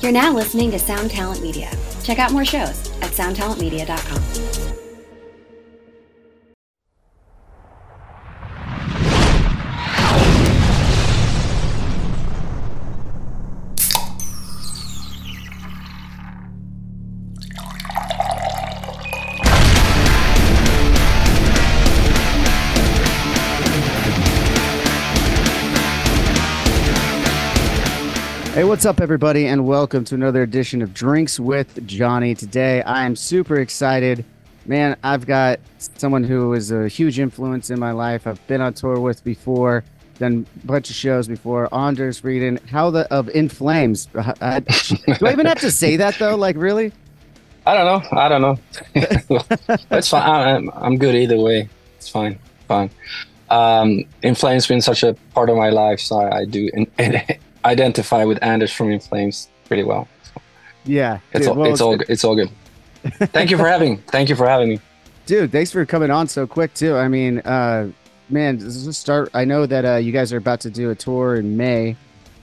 You're now listening to Sound Talent Media. Check out more shows at soundtalentmedia.com. Hey, what's up, everybody, and welcome to another edition of Drinks with Johnny. Today, I am super excited. Man, I've got someone who is a huge influence in my life. I've been on tour with before, done a bunch of shows before. Anders Frieden, of In Flames. Do I even have to say that, though? Like, really? I don't know. It's fine. I'm good either way. It's fine. In Flames been such a part of my life, so I do identify with Anders from In Flames pretty well. So yeah, it's all good. Thank you for having me. Dude, thanks for coming on so quick too. I mean, man, let's start. I know that you guys are about to do a tour in May.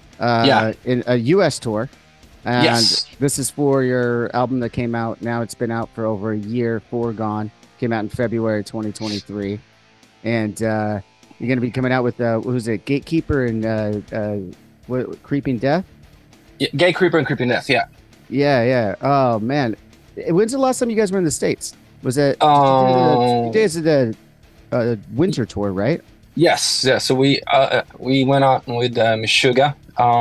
In a US tour. And yes. This is for your album that came out. Now it's been out for over a year. Foregone came out in February 2023, and you're going to be coming out with who's it? Gatekeeper and Creeping Death? Yeah, Gatekeeper and Creeping Death, yeah. Yeah. Oh, man. When's the last time you guys were in the States? Was it you did the winter tour, right? Yes. Yeah. So we went out with Meshuggah.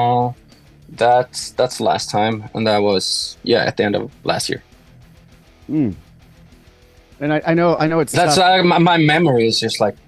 That's the last time, and that was at the end of last year. And I know it's that's my memory is just like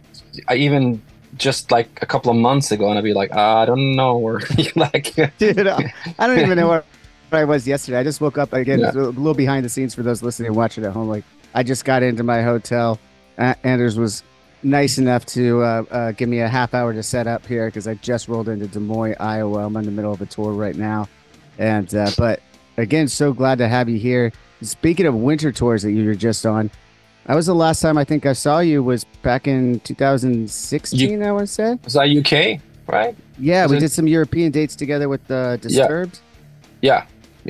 just like a couple of months ago, and I'd be like, I don't know where. Like, dude, I don't even know where I was yesterday. I just woke up again. A little behind the scenes for those listening and watching at home. Like, I just got into my hotel. Anders was nice enough to give me a half hour to set up here because I just rolled into Des Moines, Iowa. I'm in the middle of a tour right now, and but again, so glad to have you here. Speaking of winter tours that you were just on. That was the last time I think I saw you was back in 2016, I want to say. Was that UK, right? Yeah, we did some European dates together with Disturbed. Yeah.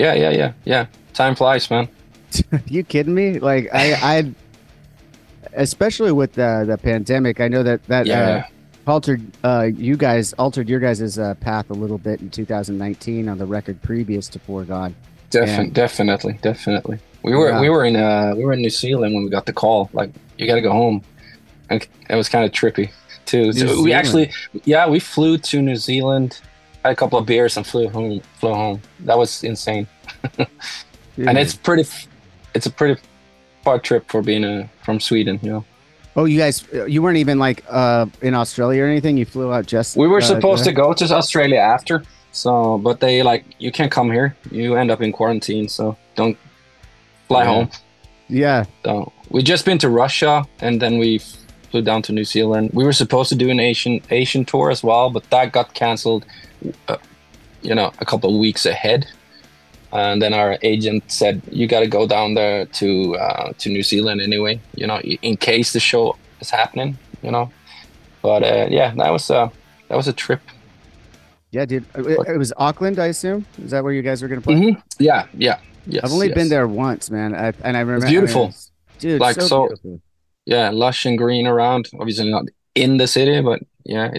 Time flies, man. You kidding me? Like, I especially with the pandemic, I know that altered your guys' path a little bit in 2019 on the record previous to Foregone. Definitely. We were in New Zealand when we got the call. Like, you got to go home, and it was kind of trippy too. So we flew to New Zealand, had a couple of beers, and flew home. That was insane. And it's a pretty far trip for being from Sweden, you know. Oh, you weren't even like in Australia or anything. You flew out just. We were supposed to go to Australia after, so but they like, you can't come here. You end up in quarantine, so don't. Fly home. Yeah. So we just been to Russia, and then we flew down to New Zealand. We were supposed to do an Asian tour as well, but that got canceled, a couple of weeks ahead. And then our agent said, "You got to go down there to New Zealand anyway, in case the show is happening, But that was a trip. Yeah, dude. It was Auckland, I assume. Is that where you guys were going to play? Mm-hmm. Yeah. Yes, I've only been there once, man. I remember. It's beautiful. Dude, like so beautiful. Yeah, lush and green around. Obviously not in the city, but yeah,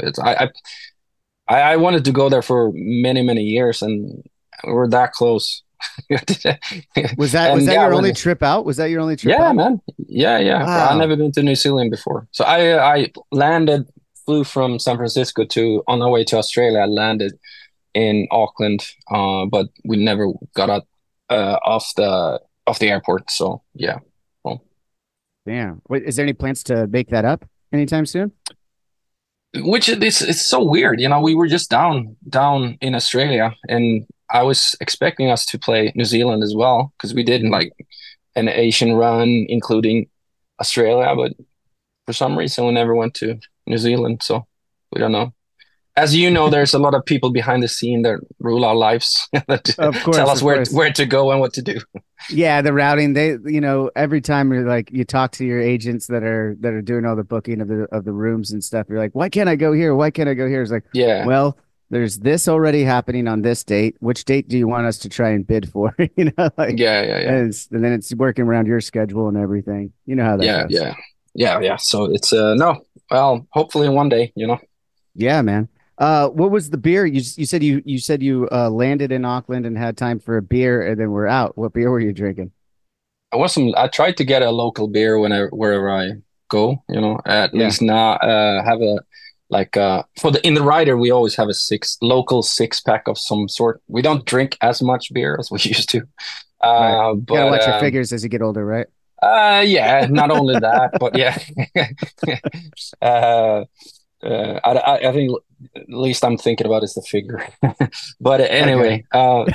I wanted to go there for many years, and we're that close. Was that your only trip out? Was that your only trip out? Yeah, man. Yeah. Wow. I've never been to New Zealand before. So I flew from San Francisco on our way to Australia. I landed in Auckland, but we never got out off the airport. So yeah. Well, damn. Wait, is there any plans to make that up anytime soon? Which it's so weird, we were just down in Australia, and I was expecting us to play New Zealand as well, because we did like an Asian run including Australia, but for some reason we never went to New Zealand, so we don't know. As you know, there's a lot of people behind the scene that rule our lives that of course, tell us where to go and what to do. Yeah, the routing. They, every time you talk to your agents that are doing all the booking of the rooms and stuff, you're like, why can't I go here? Why can't I go here? It's like, yeah, well, there's this already happening on this date. Which date do you want us to try and bid for? Like, and then it's working around your schedule and everything. You know how that goes. Yeah. So it's no, well, hopefully one day, Yeah, man. What was the beer? You said you landed in Auckland and had time for a beer, and then we're out. What beer were you drinking? I tried to get a local beer wherever I go, at Yeah. least not have a like in the rider we always have a local 6 pack of some sort. We don't drink as much beer as we used to. Right. Gotta But watch your figures as you get older, right? yeah, not only that, but yeah. uh I think at least I'm thinking about is the figure. But anyway,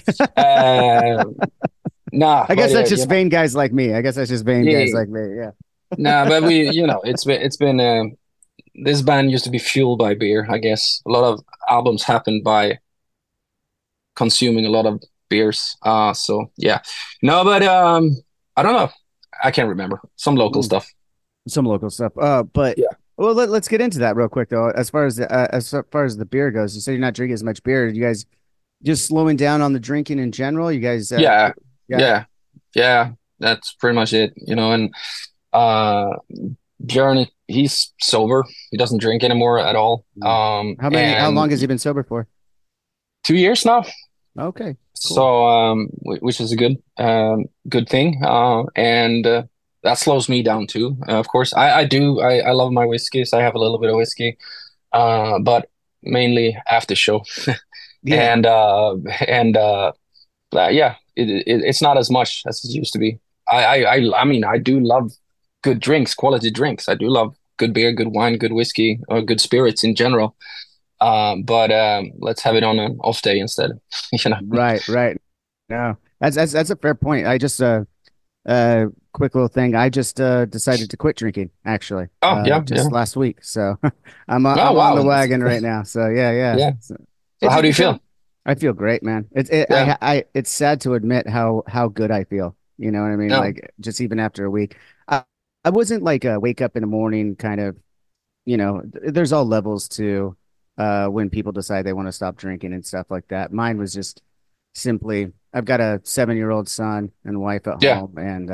nah, I guess but that's just vain guys like me. I guess that's just vain guys yeah, like me. Yeah. nah, but it's been this band used to be fueled by beer, I guess. A lot of albums happened by consuming a lot of beers. So yeah. No, but I don't know. I can't remember. Some local Mm, stuff. some local stuff. But Yeah. well, let's get into that real quick though. As far as the beer goes, you said you're not drinking as much beer. You guys just slowing down on the drinking in general? You guys, Yeah. yeah. Yeah. Yeah. That's pretty much it, and uh Björn, he's sober. He doesn't drink anymore at all. How And long has he been sober for? 2 years now. Okay, cool. So, which is a good thing. And that slows me down too. Of course, I love my whiskeys. I have a little bit of whiskey, but mainly after show. Yeah, And yeah, it's not as much as it used to be. I mean, I do love good drinks, quality drinks. I do love good beer, good wine, good whiskey, or good spirits in general. But let's have it on an off day instead. You know. right. No, that's a fair point. I just quick little thing. I just decided to quit drinking actually, Oh yeah, just yeah. last week. So I'm Oh I'm on the wow. wagon right now. So yeah. Yeah. So, So how do you it's feel? I feel great, man. Yeah. It's sad to admit how good I feel. You know what I mean? No. Like just even after a week, I wasn't like a wake up in the morning kind of. There's all levels to when people decide they want to stop drinking and stuff like that. Mine was just simply I've got a 7-year-old son and wife at Yeah. home, and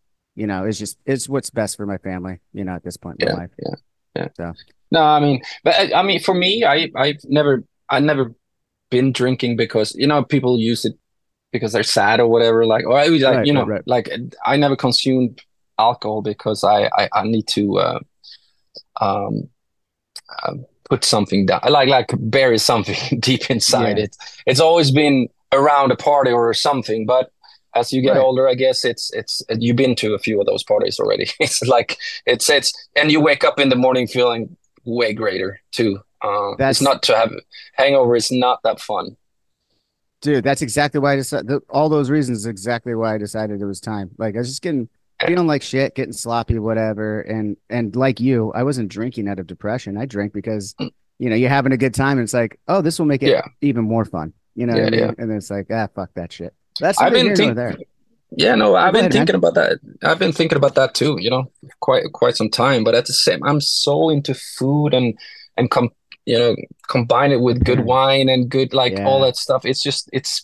it's what's best for my family. At this point in my Yeah. life. Yeah. Yeah. So No, I mean, but I mean, for me, I never been drinking because people use it because they're sad or whatever. Like, or I was like, right. like I never consumed alcohol because I need to um put something down, like bury something deep inside Yeah, it. It's always been around a party or something, but as you get right. older, I guess it's you've been to a few of those parties already. It's like it's and you wake up in the morning feeling way greater too. It's That's not to have hangover. It's not that fun. Dude, that's exactly why I decided. All those reasons is exactly why I decided it was time. Like I was just getting Yeah, feeling like shit, getting sloppy, whatever. And like you, I wasn't drinking out of depression. I drank because you're having a good time, and it's like, oh, this will make it yeah, even more fun. You know what I yeah, yeah. mean? And then it's like, fuck that shit. That's I've neither been here nor think there. Yeah, no, Oh, I've go been ahead, man. thinking about that. I've been thinking about that too, quite some time. But at the same, I'm so into food and you know, combine it with good wine and good like all Yeah, that stuff. It's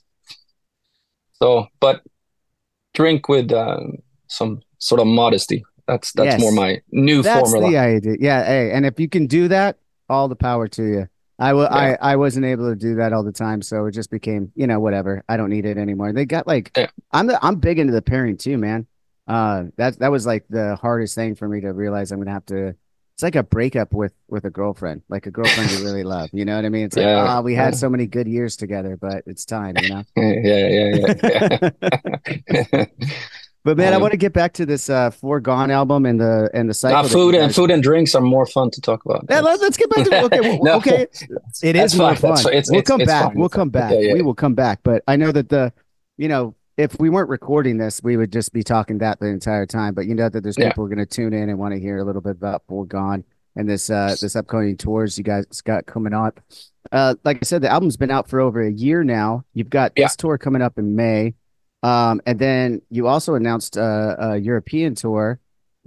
so, but drink with some sort of modesty. That's more yes. my new That's formula. the idea. Yeah, hey, and if you can do that, all the power to you. Yeah, I wasn't able to do that all the time, so it just became, whatever. I don't need it anymore. They got like yeah, I'm big into the pairing too, man. That was like the hardest thing for me to realize I'm gonna have to it's like a breakup with a girlfriend, like a girlfriend you really love. You know what I mean? It's like, yeah, we had yeah, so many good years together, but it's time. yeah, yeah, yeah. Yeah. But man, I Um, want to get back to this Foregone album and the Now, cycle that you food guys. and drinks are more fun to talk about. Yeah, let's get back to okay. No, Okay, it that's is more fine. That's fun. fine. It's We'll it's come it's back. fine. We'll It's fine. come back. Yeah, yeah, We will come back. But I know that if we weren't recording this, we would just be talking that the entire time. But you know that there's yeah, people who are going to tune in and want to hear a little bit about Foregone and this upcoming tours you guys got coming up. Like I said, the album's been out for over a year now. You've got yeah. this tour coming up in May, and then you also announced a European tour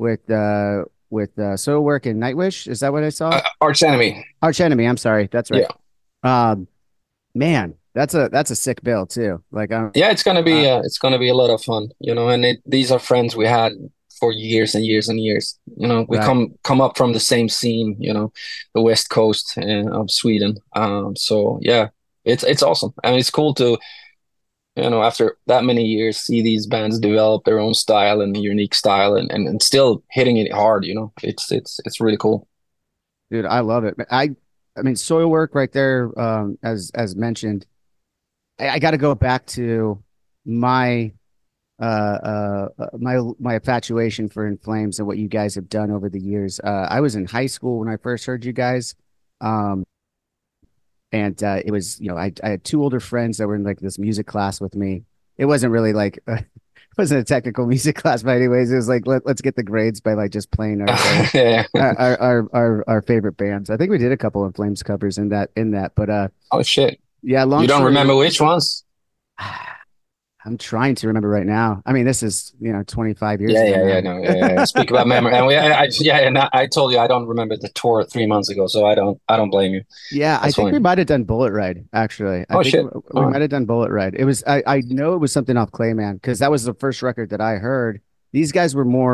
with Soilwork and Nightwish. Is that what I saw? Arch Enemy. Arch Enemy. I'm sorry. That's right. Yeah, Um, Man, that's a sick bill too. Like Yeah, uh, it's gonna be a lot of fun, you know. And these are friends we had for years and years and years. You know, we right. come up from the same scene, you know, the west coast of Sweden. So yeah, it's awesome. I mean, it's cool to, you know, after that many years, see these bands develop their own style and unique style, and still hitting it hard. You know, it's really cool. Dude, I love it. I mean, Soilwork right there, as mentioned. I got to go back to my my infatuation for In Flames and what you guys have done over the years. I was in high school when I first heard you guys. Um, and it was, I had two older friends that were in like this music class with me. It wasn't really like it wasn't a technical music class, but anyways, it was like let's get the grades by like just playing Yeah. our favorite bands. I think we did a couple of Flames covers in that, but Oh shit! yeah, long You don't story. remember which ones? I'm trying to remember right now. I mean, this is 25 years Yeah, ago yeah, yeah, now. no, yeah, yeah. Speak about memory, and yeah, and I told you I don't remember the tour 3 months ago, so I don't blame you. Yeah, I That's think we fine. might have done Bullet Ride, actually. I Oh think shit! we All right. might have done Bullet Ride. I know it was something off Clayman because that was the first record that I heard. These guys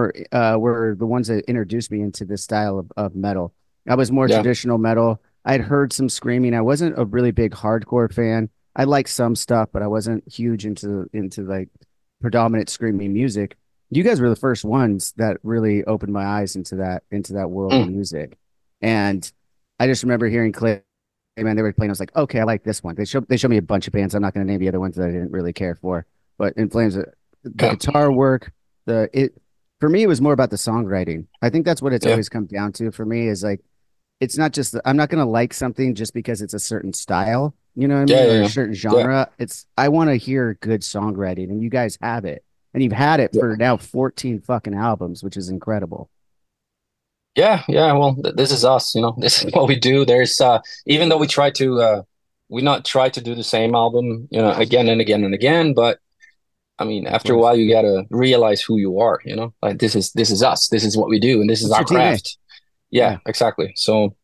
were the ones that introduced me into this style of metal. I was more Yeah, traditional metal. I'd heard some screaming. I wasn't a really big hardcore fan. I liked some stuff, but I wasn't huge into like predominant screaming music. You guys were the first ones that really opened my eyes into that world of mm, music. And I just remember hearing Clay, man, they were playing. I was like, okay, I like this one. They showed me a bunch of bands. I'm not going to name the other ones that I didn't really care for. But In Flames, the yeah, guitar work, the it for me, it was more about the songwriting. I think that's what it's yeah, always come down to for me is like it's not just I'm not going to like something just because it's a certain style, you know what I yeah, mean, or a yeah, certain yeah, genre. It's I want to hear good songwriting, and you guys have it, and you've had it yeah, for now 14 fucking albums, which is incredible. yeah, yeah. Well, this is us, you know. This is what we do. There's even though we not try to do the same album, you know, again and again and again, but I mean, Of after a course, while, you gotta realize who you are. You know, like this is us. This is what we do, and this is what's our your DNA? craft. Yeah, Yeah. exactly. So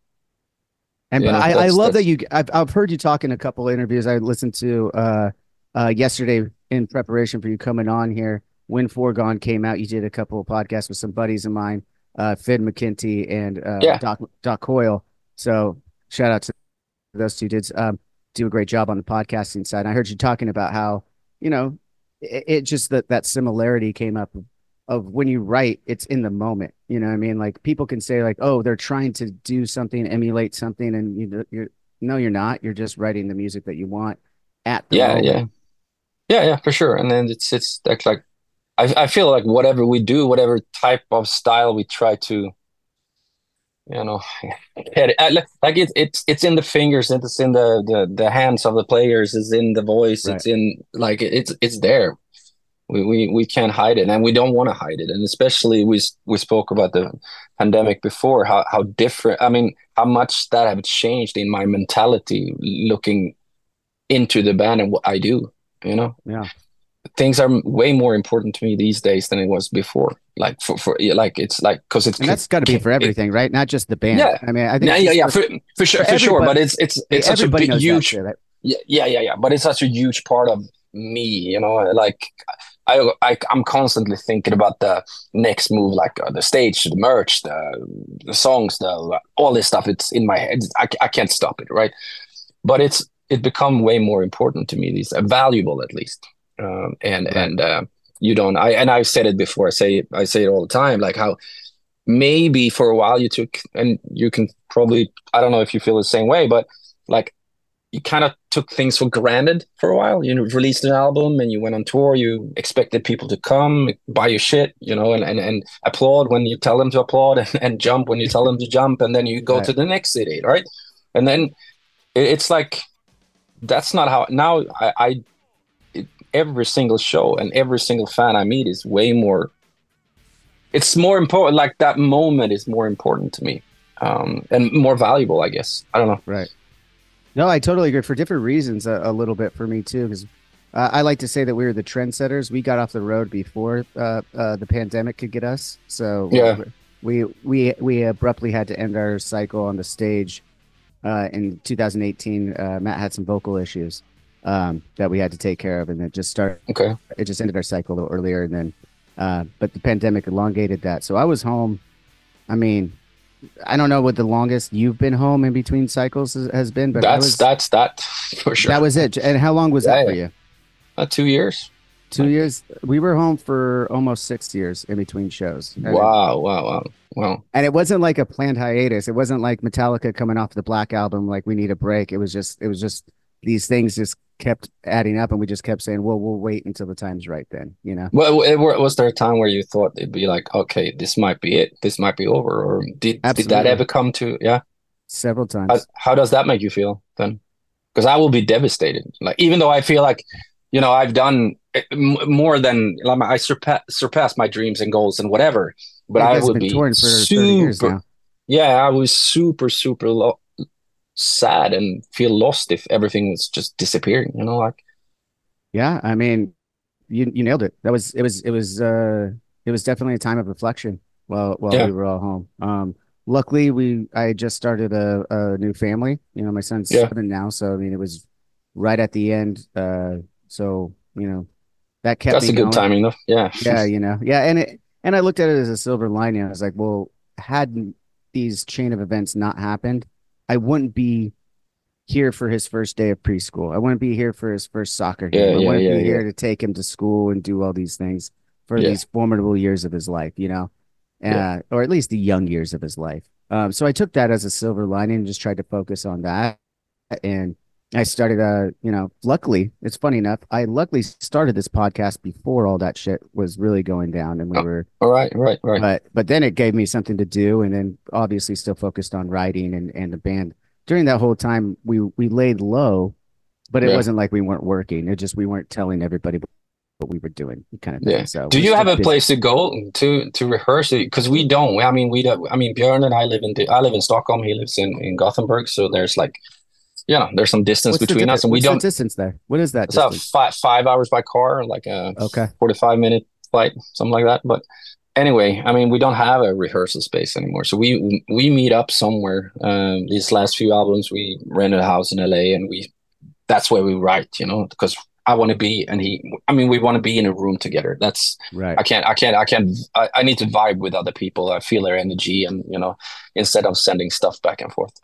And you but know, I love that that's I've heard you talk in a couple of interviews. I listened to yesterday in preparation for you coming on here. When Foregone came out, you did a couple of podcasts with some buddies of mine, Fid McKinty and yeah, Doc Coyle. So shout out to those two dudes. Do a great job on the podcasting side. I heard you talking about how, you know, it just that similarity came up of when you write, it's in the moment. You know what I mean? Like people can say like, oh, they're trying to do something, emulate something, and you're no, you're not. You're just writing the music that you want at the yeah, moment. yeah, yeah, yeah, for sure. And then it's like I feel like whatever we do, whatever type of style we try to, you know, like it's in the fingers, it's in the hands of the players, it's in the voice, Right. it's in like it's there. We can't hide it, and we don't want to hide it. And especially we spoke about the pandemic before, how different. I mean, how much that have changed in my mentality looking into the band and what I do. You know, Yeah. things are way more important to me these days than it was before. Like for yeah, like it's like because And that's got to be for it, everything, right? Not just the band. yeah, I mean, I think yeah, it's yeah, just yeah, for for sure. everybody. But it's such a Everybody big, knows that huge, shit. Right? yeah, yeah, yeah, yeah. But it's such a huge part of me, you know. Like I'm constantly thinking about the next move, like the stage, the merch, the songs, the all this stuff. It's in my head. I can't stop it, right? But it become way more important to me. These valuable at least, Right. and you don't. I've said it before. I say it all the time. Like how maybe for a while you took, and you can probably, I don't know if you feel the same way, but like you kind of took things for granted for a while. You released an album and you went on tour. You expected people to come buy your shit, you know, and applaud when you tell them to applaud, and jump when you tell them to jump, and then you go Right. to the next city, right? And then it's like that's not how now. Every single show and every single fan I meet is way more. It's more important. Like that moment is more important to me, and more valuable, I guess. I don't know. Right. No, I totally agree for different reasons. A little bit for me too, because I like to say that we were the trendsetters. We got off the road before the pandemic could get us. So Yeah, we abruptly had to end our cycle on the stage in 2018, Matt had some vocal issues that we had to take care of, and it just started. Okay. It just ended our cycle a little earlier, and then, but the pandemic elongated that. So I was home. I mean, I don't know what the longest you've been home in between cycles has been, but that's that for sure. That was it. And how long was that for you? 2 years. 2 years. We were home for almost 6 years in between shows. Wow. And it wasn't like a planned hiatus. It wasn't like Metallica coming off the Black Album, like we need a break. It was just these things just kept adding up, and we just kept saying, well, we'll wait until the time's right then, you know? Well, was there a time where you thought it'd be like, okay, this might be it, this might be over, or did that ever come to? Yeah, several times. How does that make you feel then? Because I will be devastated. Like, even though I feel like, I've done more than, like, I surpassed my dreams and goals and whatever, but I would be super. Yeah, I was super sad and feel lost if everything was just disappearing, like. Yeah, I mean, you nailed it. It was definitely a time of reflection while we were all home. Luckily I just started a new family. My son's 7 now, so I mean it was right at the end. So that kept that's me a good going. timing though. Yeah. And I looked at it as a silver lining. I was like, well, had these chain of events not happened, I wouldn't be here for his first day of preschool. I wouldn't be here for his first soccer game. I wouldn't be here to take him to school and do all these things for these formidable years of his life, or at least the young years of his life. So I took that as a silver lining and just tried to focus on that. And I started, luckily, it's funny enough, I luckily started this podcast before all that shit was really going down, and we were all right. But then it gave me something to do, and then obviously still focused on writing and the band. During that whole time, we laid low, but it wasn't like we weren't working. It just we weren't telling everybody what we were doing, kind of thing. Yeah. So do you have a place to go to rehearse it? Because we don't. I mean, Björn and I live in Stockholm. He lives in Gothenburg. So there's like, there's some distance between us, and we don't. What's the distance there? What is that? It's about 5 hours by car, like a 45-minute flight, something like that. But anyway, I mean, we don't have a rehearsal space anymore, so we meet up somewhere. These last few albums, we rented a house in LA, and that's where we write, because I want to be, and we want to be in a room together. That's right. I need to vibe with other people. I feel their energy, and instead of sending stuff back and forth.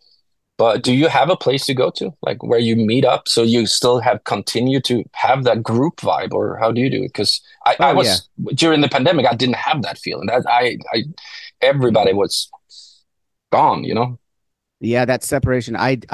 But do you have a place to go to, like where you meet up, so you still continue to have that group vibe, or how do you do it? Because I was during the pandemic, I didn't have that feeling. That everybody was gone, Yeah, that separation.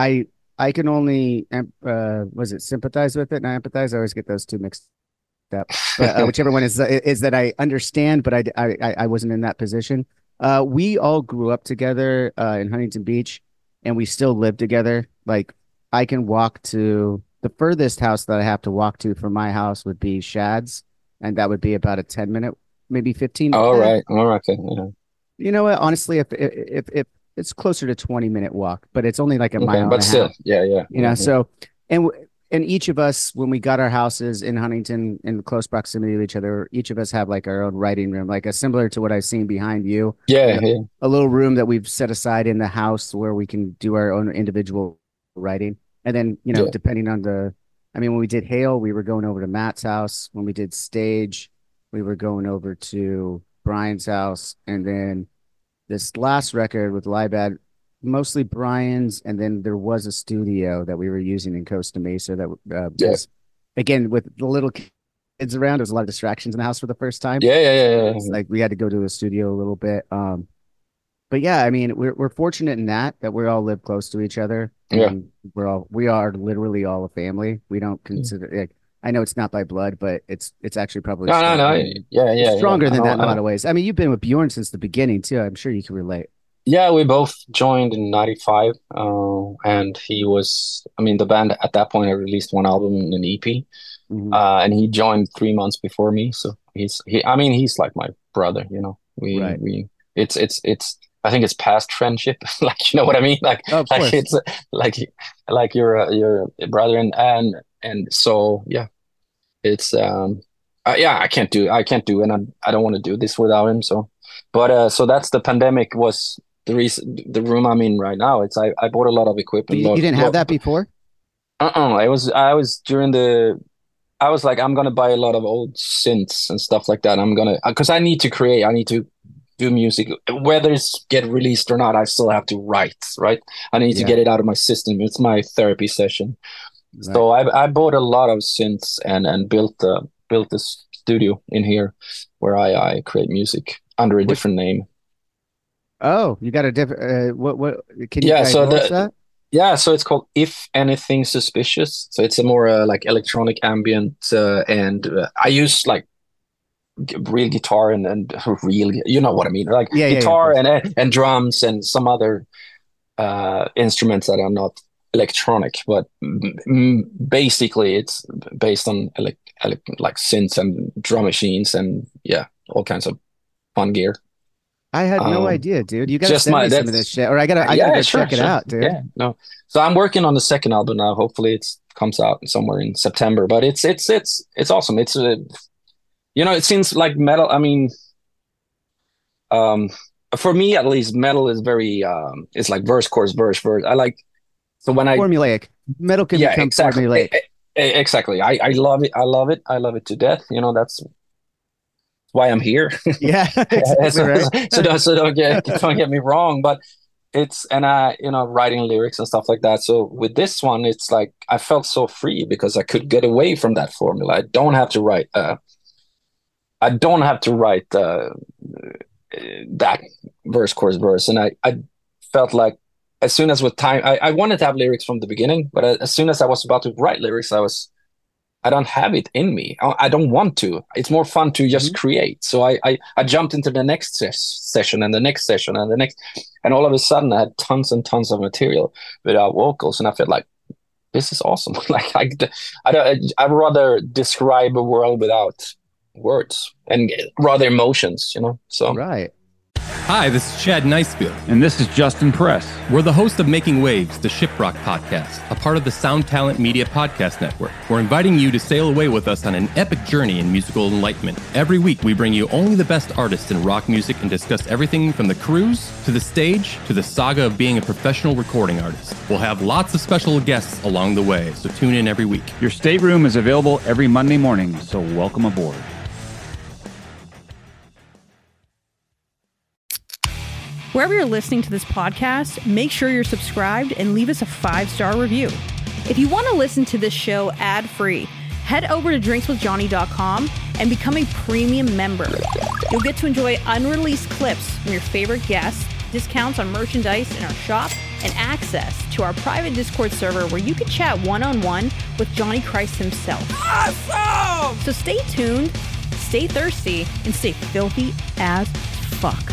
I can only sympathize with it and I empathize. I always get those two mixed up. But whichever one is that I understand, but I wasn't in that position. We all grew up together in Huntington Beach. And we still live together. Like, I can walk to the furthest house that I have to walk to from my house would be Shad's, and that would be about a 10-minute, maybe 15. All right. Okay. Yeah. You know what? Honestly, if it's closer to 20-minute walk, but it's only like a mile. But still, yeah. So, and each of us, when we got our houses in Huntington in close proximity to each other, each of us have like our own writing room, like similar to what I've seen behind you. Yeah. A little room that we've set aside in the house where we can do our own individual writing. And then, depending on when we did Hail, we were going over to Matt's house. When we did Stage, we were going over to Brian's house. And then this last record with Libad, mostly Brian's, and then there was a studio that we were using in Costa Mesa that was, again, with the little kids around, there was a lot of distractions in the house for the first time. Yeah. Like we had to go to a studio a little bit. But yeah, I mean, we're fortunate in that we all live close to each other. And we are literally all a family. We don't consider like, I know it's not by blood, but it's actually probably stronger than that in a lot of ways. I mean, you've been with Bjorn since the beginning too. I'm sure you can relate. Yeah, we both joined in '95, and he was. I mean, the band at that point had released one album and an EP, and he joined 3 months before me. So he's like my brother. It's. I think it's past friendship, like, you know what I mean, like it's like you're a brother, and so yeah, it's I can't do, and I don't want to do this without him. So, but so that's the pandemic was. the room I'm in right now. I bought a lot of equipment. You didn't have that before? I was during the. I was like, I'm gonna buy a lot of old synths and stuff like that. I'm gonna, because I need to create. I need to do music, whether it's get released or not. I still have to write, right? I need to get it out of my system. It's my therapy session. Right. So I bought a lot of synths and built this studio in here where I create music under a different name. Oh, you got a different. What? Can you that? Yeah, so it's called If Anything Suspicious. So it's a more like electronic ambient, and I use like real guitar and real, you know what I mean, like guitar and drums and some other instruments that are not electronic, but basically it's based on like synths and drum machines and all kinds of fun gear. I had no idea, dude. You gotta send me some of this shit, or I gotta go check it out, dude. Yeah, no. So I'm working on the second album now. Hopefully, it comes out somewhere in September. But it's awesome. It's it seems like metal. I mean, for me at least, metal is very it's like verse, chorus, verse. I like formulaic. Metal can become formulaic. Exactly. I love it. I love it to death. That's why I'm here. Yeah, exactly right. so don't get me wrong, but it's writing lyrics and stuff like that. So with this one, it's like I felt so free because I could get away from that formula. I don't have to write. That verse, chorus, verse, and I felt like as soon as with time, I wanted to have lyrics from the beginning, but as soon as I was about to write lyrics, I don't have it in me. I don't want to. It's more fun to just create. So I jumped into the next session and the next session and the next, and all of a sudden I had tons and tons of material without vocals, and I felt like this is awesome. Like I'd rather describe a world without words and rather emotions, So right. Hi, this is Chad Nicefield. And this is Justin Press. We're the host of Making Waves, the Shiprock podcast, a part of the Sound Talent Media Podcast Network. We're inviting you to sail away with us on an epic journey in musical enlightenment. Every week, we bring you only the best artists in rock music and discuss everything from the cruise, to the stage, to the saga of being a professional recording artist. We'll have lots of special guests along the way, so tune in every week. Your stateroom is available every Monday morning, so welcome aboard. Wherever you're listening to this podcast, make sure you're subscribed and leave us a 5-star review. If you want to listen to this show ad-free, head over to drinkswithjohnny.com and become a premium member. You'll get to enjoy unreleased clips from your favorite guests, discounts on merchandise in our shop, and access to our private Discord server where you can chat one-on-one with Johnny Christ himself. Awesome! So stay tuned, stay thirsty, and stay filthy as fuck.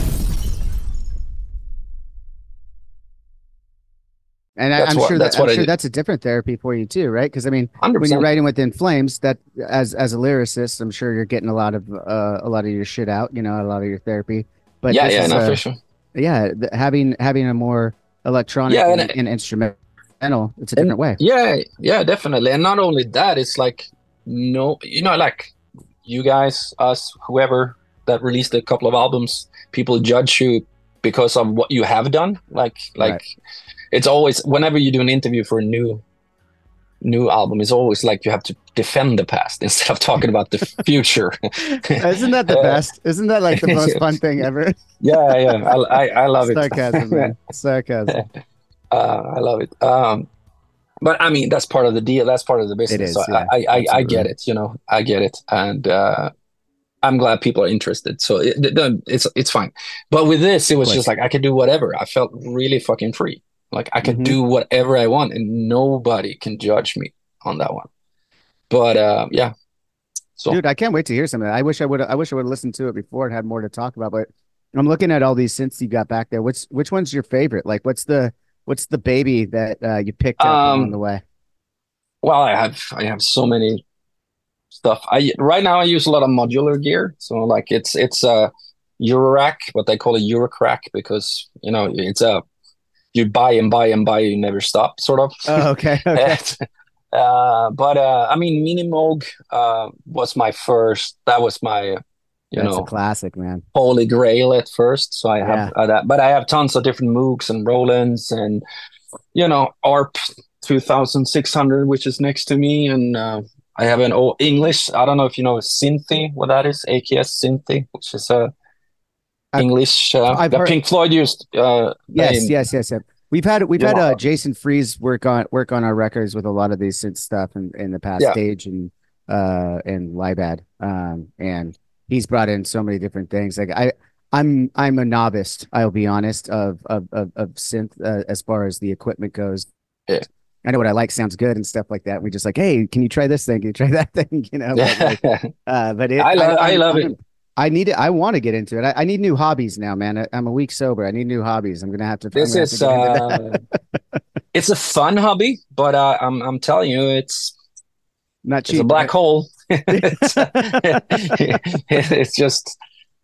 And I'm sure that's a different therapy for you too, right? Because I mean, 100%. When you're writing with In Flames, that as a lyricist, I'm sure you're getting a lot of your shit out, a lot of your therapy. But for sure. Yeah, having a more electronic and instrumental, it's a different way. Yeah, definitely. And not only that, it's like like you guys, us, whoever that released a couple of albums, people judge you because of what you have done, like. Right. It's always, whenever you do an interview for a new album, it's always like you have to defend the past instead of talking about the future. Isn't that the best? Isn't that like the most fun thing ever? Yeah. I love it. Sarcasm, man. Sarcasm. I love it. But I mean, that's part of the deal. That's part of the business. It is, so I get it. I get it, and I'm glad people are interested. So it's fine. But with this, it was just like I could do whatever. I felt really fucking free. Like I could do whatever I want, and nobody can judge me on that one. But so dude, I can't wait to hear some of that. I wish I would have listened to it before and had more to talk about. But I'm looking at all these synths you got back there. Which one's your favorite? Like, what's the baby that you picked up along the way? Well, I have so many stuff. Right now I use a lot of modular gear. So like it's Eurorack, what they call a Eurocrack, because it's you buy and buy and buy, you never stop, sort of. Oh, okay. But I mean, Minimoog was my first. That was my, That's a classic, man. Holy Grail at first. So I Yeah. have that, but I have tons of different Moogs and Rolands and ARP 2600, which is next to me, and I have an old English. I don't know if you know Synthy, what that is, AKS Synthy, which is a English I've that heard, Pink Floyd used. yes. We've had Jason Freeze work on our records with a lot of these synth stuff in the past, Stage and Libad, and he's brought in so many different things. Like I'm a novice, I'll be honest, of synth as far as the equipment goes. Yeah. I know what I like sounds good and stuff like that. We just like, hey, can you try this thing? Can you try that thing? I love it. I need it. I want to get into it. I need new hobbies now, man. I'm a week sober. I need new hobbies. I'm gonna have to. This is it's a fun hobby, but I'm telling you, it's not cheap. It's a black hole. It's just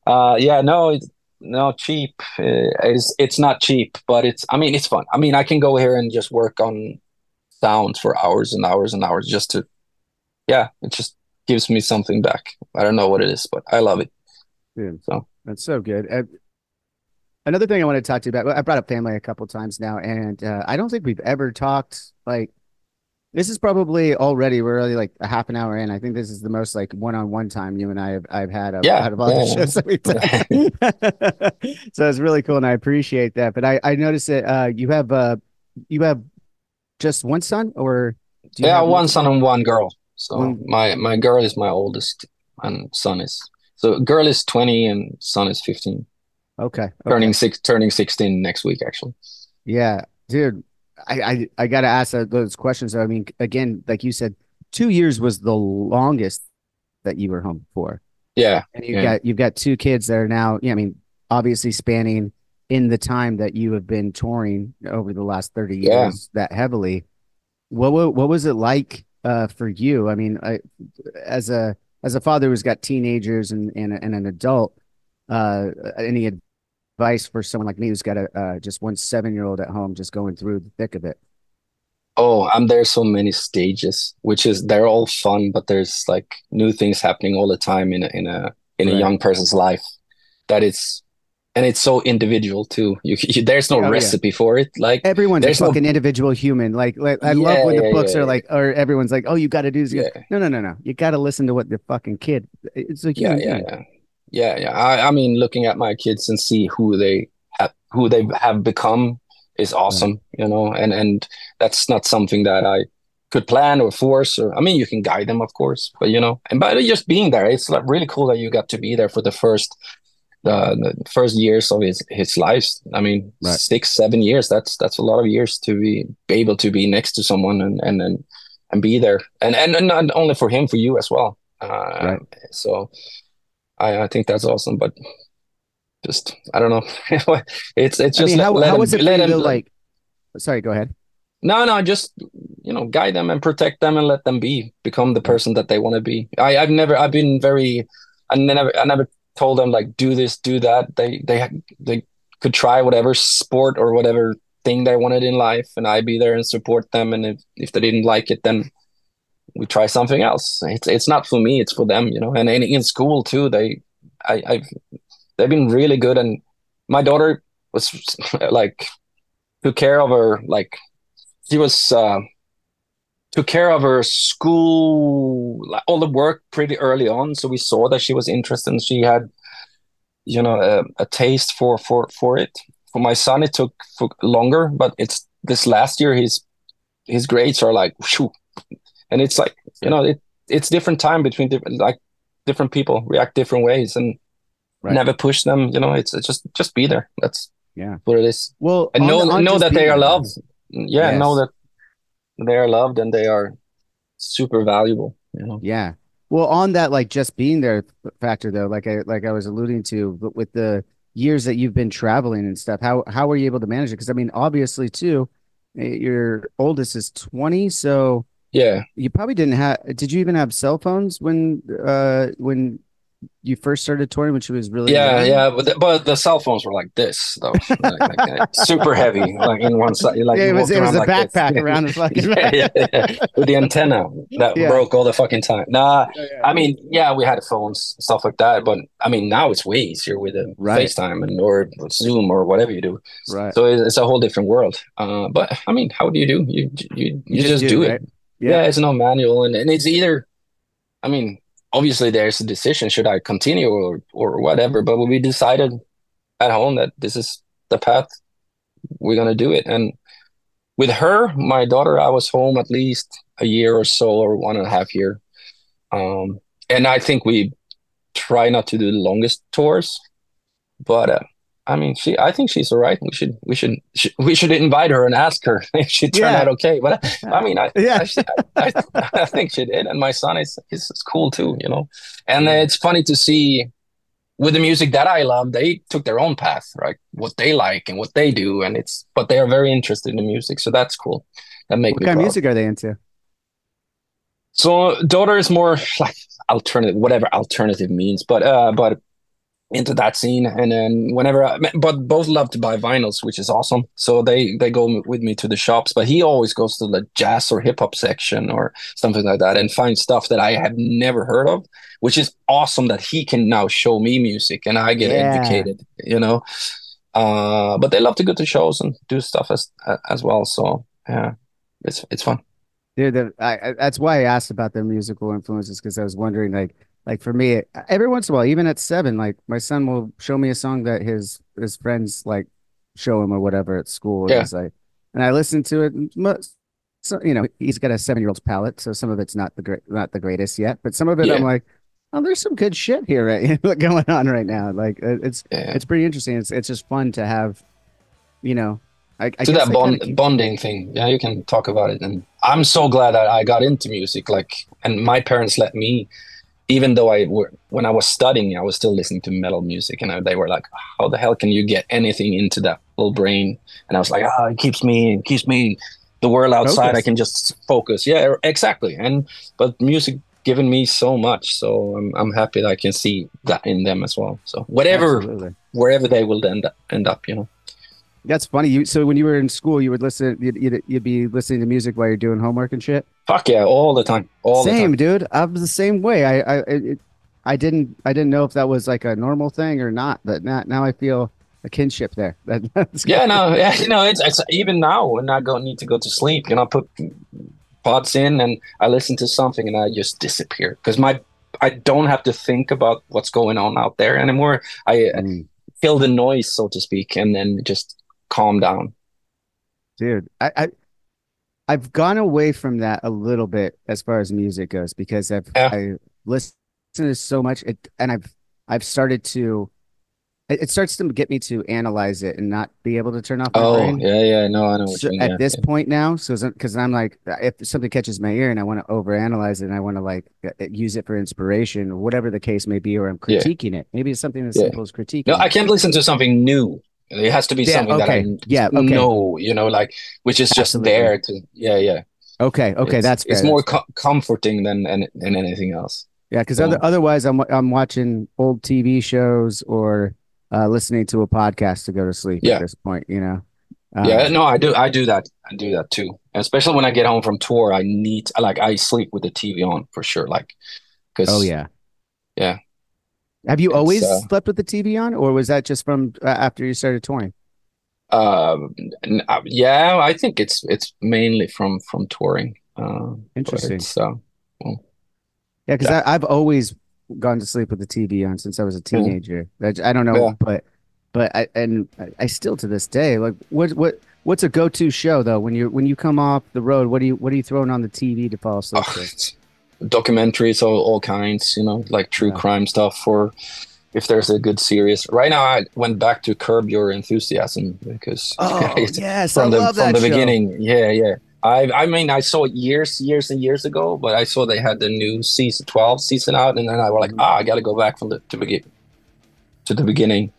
no cheap. It's not cheap, but it's fun. I can go here and just work on sounds for hours and hours and hours just to it just gives me something back. I don't know what it is, but I love it. Dude, so that's so good. Another thing I want to talk to you about, I brought up family a couple times now, and I don't think we've ever talked like this is probably already we're already like a half an hour in. I think this is the most like one-on-one time you and I've had out of all the shows that we've done. So it's really cool, and I appreciate that. But I noticed that you have just one son, or do you have one son and one girl. So my girl is my oldest, and son is girl is 20 and son is 15. Okay. Turning 16 next week, actually. Yeah, dude. I got to ask those questions. I mean, again, like you said, 2 years was the longest that you were home for. Yeah. And you've got two kids that are now, obviously spanning in the time that you have been touring over the last 30 years that heavily. What was it like for you? I mean, as a father who's got teenagers and an adult, any advice for someone like me who's got just one 7-year-old at home just going through the thick of it? Oh, there's so many stages, they're all fun, but there's like new things happening all the time in a young person's life and it's so individual too. There's no recipe for it. Like everyone's a fucking individual human. Like I love when the books are like, or everyone's like, oh, you got to do this. Yeah. No. You got to listen to what the fucking kid. It's a human being. Yeah. I mean, looking at my kids and see who they have become is awesome, and that's not something that I could plan or force. Or you can guide them, of course, but by just being there, it's like really cool that you got to be there for the first years of his life. 6-7 years. That's a lot of years to be able to be next to someone and be there, and not only for him, for you as well. So. I think that's awesome, but just I don't know. it's just how was it for you? Like, sorry, go ahead. No, just guide them and protect them and let them become the person that they want to be. I never told them like do this, do that. They could try whatever sport or whatever thing they wanted in life, and I'd be there and support them. And if they didn't like it, then we try something else. It's not for me, it's for them, and in school too, they've been really good. And my daughter was like took care of her, like she was took care of her school, all the work pretty early on, so we saw that she was interested and she had a taste for it. For my son it took longer, but it's this last year his grades are like whew. And it's like, it's different time between different people react different ways, and never push them. It's just be there. That's what it is. Well, and know that they are loved. Yeah, know that they are loved and they are super valuable. Yeah. Well, on that, like just being there factor though, like I was alluding to, but with the years that you've been traveling and stuff, how were you able to manage it? Because obviously too, your oldest is 20, so. Yeah, you probably didn't have. Did you even have cell phones when you first started touring when she was really Yeah, young? yeah, but the cell phones were like this though, super heavy, like in one side, like Yeah, you it was walked around a like this. backpack around the fucking With the antenna that Yeah. broke all the fucking time. Nah, Yeah, yeah. I mean, yeah, we had phones, stuff like that, but I mean, now it's way easier with a Right. FaceTime or Zoom or whatever you do. Right. So it's a whole different world. But I mean, how do you do? You just do it. right? Yeah, it's no manual, and it's either. I mean, obviously there's a decision, should I continue or whatever, but we decided at home that this is the path, we're gonna do it. And with her, my daughter, I was home at least a year or so, or 1.5 year. And I think we try not to do the longest tours, but I mean, I think she's all right. We should invite her and ask her if she turned out okay. But I mean, I think she did. And my son is cool too, you know. And it's funny to see with the music that I love, they took their own path, right? What they like and what they do, but they are very interested in the music, so that's cool. That makes me What kind proud. of music are they into? So daughter is more like alternative, whatever alternative means, but into that scene. And then but both love to buy vinyls, which is awesome. So they go with me to the shops, but he always goes to the jazz or hip hop section or something like that and finds stuff that I have never heard of, which is awesome that he can now show me music and I get educated, you know. But they love to go to shows and do stuff as well. So yeah, it's fun. Dude, that's why I asked about their musical influences, because I was wondering, like for me, every once in a while, even at 7, like my son will show me a song that his friends like show him or whatever at school. Yeah. And I listen to it. So, you know, he's got a 7-year-old's palate, so some of it's not the greatest yet, but some of it I'm like, oh, there's some good shit here going on right now. Like it's pretty interesting. It's just fun to have, you know. To that bonding thing, yeah, you can talk about it. And I'm so glad that I got into music, and my parents let me, even though when I was studying, I was still listening to metal music, and they were like, how the hell can you get anything into that little brain? And I was like, it keeps me the world outside. I can just focus. Yeah, exactly. But music given me so much, so I'm happy that I can see that in them as well. So wherever they will end up, you know. That's funny. So when you were in school, you would listen. You'd be listening to music while you're doing homework and shit. Fuck yeah, all the time. Same, dude. I'm the same way. I didn't know if that was like a normal thing or not. But now I feel a kinship there. You know, it's even now when I need to go to sleep, you know, I put pods in and I listen to something and I just disappear because I don't have to think about what's going on out there anymore. I feel the noise, so to speak, and then just calm down. Dude, I've gone away from that a little bit as far as music goes, because I listen to so much, and I've started to. It starts to get me to analyze it and not be able to turn off my brain. Yeah, no, I know what you mean. At this point now, because I'm like, if something catches my ear and I want to overanalyze it and I want to like use it for inspiration or whatever the case may be, or I'm critiquing it. Maybe it's something as simple as critiquing. No, I can't listen to something new. It has to be something that I know, you know, like, which is just there to, Okay, that's fair. It's more comforting than anything else. Yeah, because otherwise I'm watching old TV shows or listening to a podcast to go to sleep at this point, you know. I do that. I do that too, especially when I get home from tour. I sleep with the TV on for sure, like, because yeah. Have you always slept with the TV on, or was that just from after you started touring? I think it's mainly from touring. Interesting. Because I've always gone to sleep with the TV on since I was a teenager. I don't know, but I still to this day, like, what's a go-to show though when you come off the road? What are you throwing on the TV to fall asleep to? Documentaries, all kinds, you know, like true crime stuff, or if there's a good series. Right now I went back to Curb Your Enthusiasm because yes, from I love that from the show. beginning. I mean, I saw it years and years ago, but I saw they had the new season 12 season out, and then I was like, I gotta go back from to the beginning.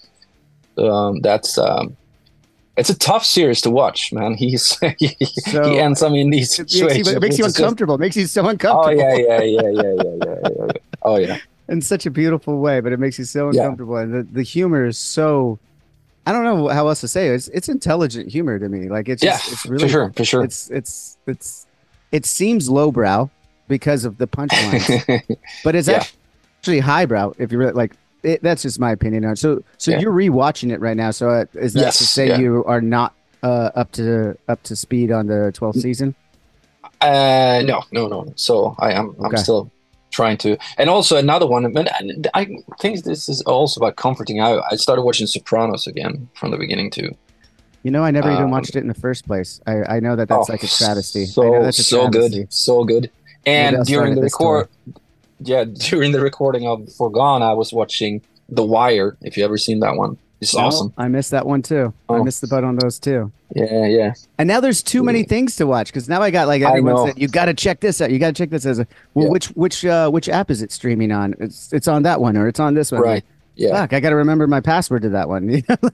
It's a tough series to watch, man. He ends up in these situations. It makes you uncomfortable. It makes you so uncomfortable. Oh yeah. Oh yeah. in such a beautiful way, but it makes you so uncomfortable. And the humor is so, I don't know how else to say it. It's intelligent humor to me. Like it's just, it's really for sure. It seems lowbrow because of the punchlines, but it's actually highbrow if you really like. That's just my opinion on it. So you're rewatching it right now. So is that to say you are not up to speed on the 12th season? No. So I'm still trying to. And also another one. And I think this is also about comforting. I started watching Sopranos again from the beginning too. You know, I never even watched it in the first place. I know that's like a travesty. So good. And during the recording of Forgone, I was watching The Wire. If you ever seen that one, it's awesome. I missed that one too. I missed the boat on those too. Yeah. And now there's too many things to watch because now I got like everyone said, you got to check this out. You got to check this as which app is it streaming on? It's on that one or it's on this one. Right. Yeah. Fuck, I got to remember my password to that one.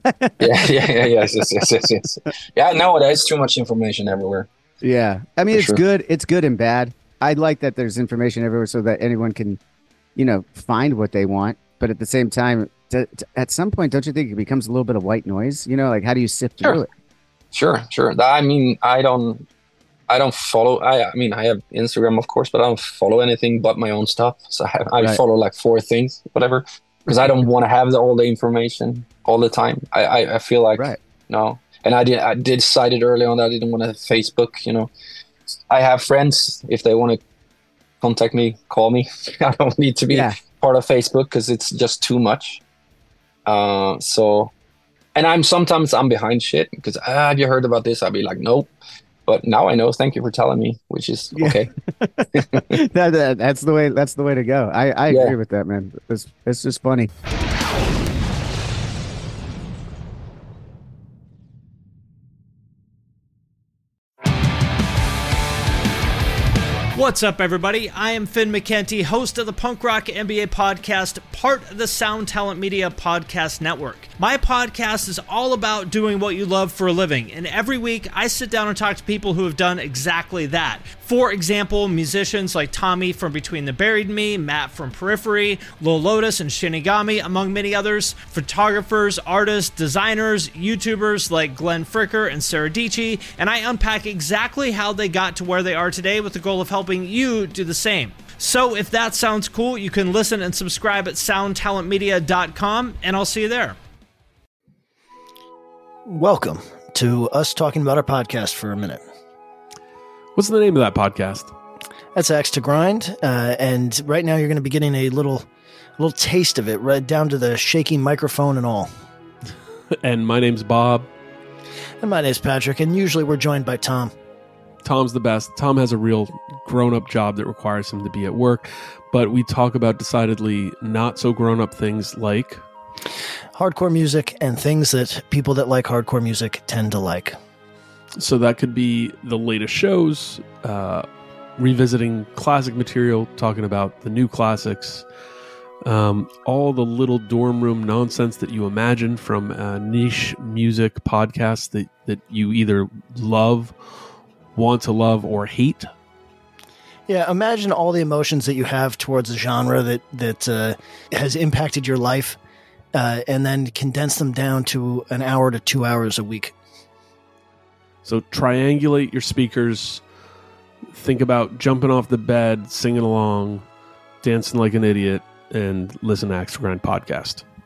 Yes. Yeah. No, there's too much information everywhere. Yeah. I mean, it's good. It's good and bad. I like that there's information everywhere so that anyone can, find what they want. But at the same time, at some point, don't you think it becomes a little bit of white noise? Like, how do you sift through it? Sure. I mean, I don't follow. I have Instagram, of course, but I don't follow anything but my own stuff. So I follow like 4 things, whatever, because I don't want to have all the information all the time. I feel like no. And I decided early on that I didn't want to have Facebook. I have friends. If they want to contact me, call me. I don't need to be part of Facebook because it's just too much. And sometimes I'm behind shit because have you heard about this? I'll be like, nope. But now I know. Thank you for telling me, which is okay. That's the way. That's the way to go. I agree with that, man. It's just funny. What's up, everybody? I am Finn McKenty, host of the Punk Rock NBA podcast, part of the Sound Talent Media Podcast Network. My podcast is all about doing what you love for a living, and every week I sit down and talk to people who have done exactly that. For example, musicians like Tommy from Between the Buried and Me, Matt from Periphery, Lil Lotus and Shinigami, among many others, photographers, artists, designers, YouTubers like Glenn Fricker and Sarah Dici, and I unpack exactly how they got to where they are today with the goal of helping you do the same. So if that sounds cool, you can listen and subscribe at soundtalentmedia.com, and I'll see you there. Welcome to us talking about our podcast for a minute. What's the name of that podcast? That's Axe to Grind, and right now you're going to be getting a little taste of it, right down to the shaky microphone and all. And my name's Bob. And my name's Patrick, and usually we're joined by Tom. Tom's the best. Tom has a real grown-up job that requires him to be at work, but we talk about decidedly not so grown-up things like hardcore music and things that people that like hardcore music tend to like. So that could be the latest shows, revisiting classic material, talking about the new classics, all the little dorm room nonsense that you imagine from niche music podcasts that you either love, want to love, or hate. Yeah, imagine all the emotions that you have towards a genre that has impacted your life, and then condense them down to an hour to 2 hours a week. So triangulate your speakers, think about jumping off the bed, singing along, dancing like an idiot, and listen to Axe to Grind podcast.